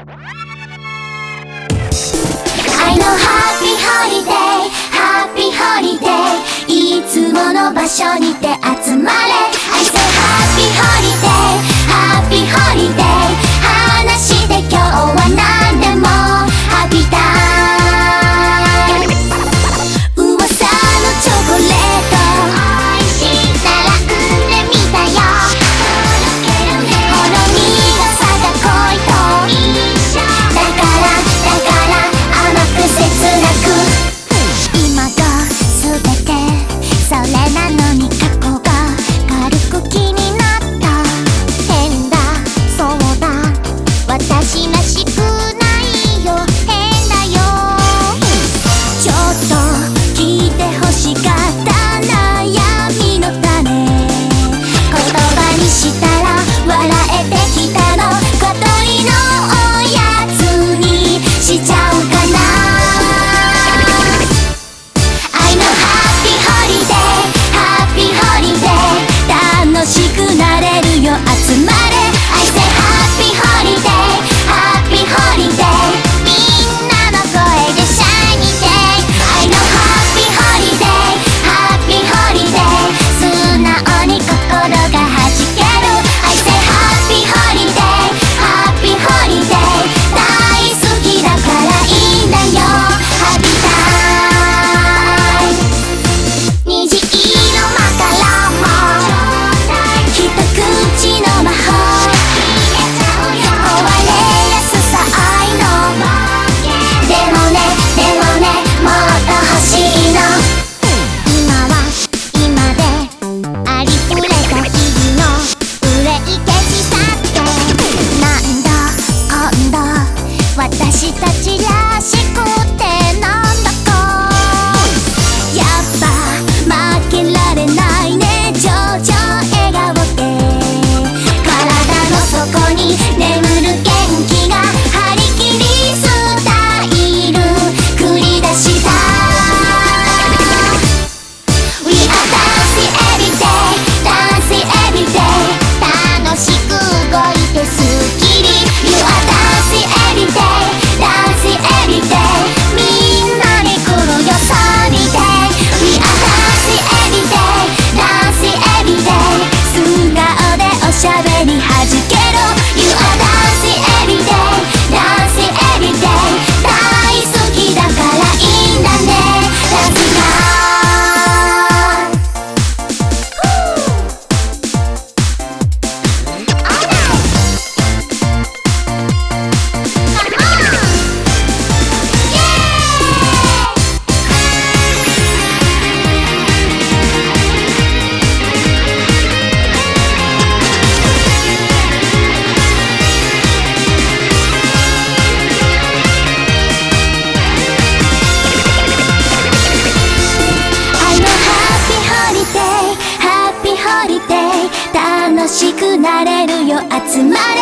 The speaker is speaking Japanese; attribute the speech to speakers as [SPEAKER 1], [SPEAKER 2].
[SPEAKER 1] I know happy holiday, happy holiday いつもの場所にて集まれ I say happy holiday, happy holiday 話して今日は何でも Happy time 噂のチョコレート美味しい並んでみたよほろ苦さが濃いと一緒だから甘く切なく今と全てそれなのに過去が軽く気になった変だそうだ私らしくないよ変だよちょっと聞いて欲しかった悩みの種言葉にしたら笑えてきたの小鳥のおやつにしちゃうかな I know happy holiday, happy holiday 楽しくなれるよ集まれ I say happy holiday, happy holiday みんなの声で Shiny day I know happy holiday, happy holiday 素直に心がはじける I say happy holiday, happy holiday 大好きだからいいんだよ Happy time 虹色マカロンも一口の魔法壊れやすさ愛のでもねもっと欲しいの今は今でありふれた日々の憂い消し去って何度今度私たちらしくてなんだかやっぱ負けられないね上々笑顔で体の底に眠る元気が張り切りスタイル繰り出した We are dancing every day, dancing every day 楽しく動いてスッキリ You are dancing every day, dancing every day みんなに来るよサニーデイ We are dancing every day, dancing every day 素顔でおしゃべりはじける You are dancing every day, dancing every day 大好きだからいいんだね Dancing time I know happy holiday, happy holiday 楽しくなれるよ集まれ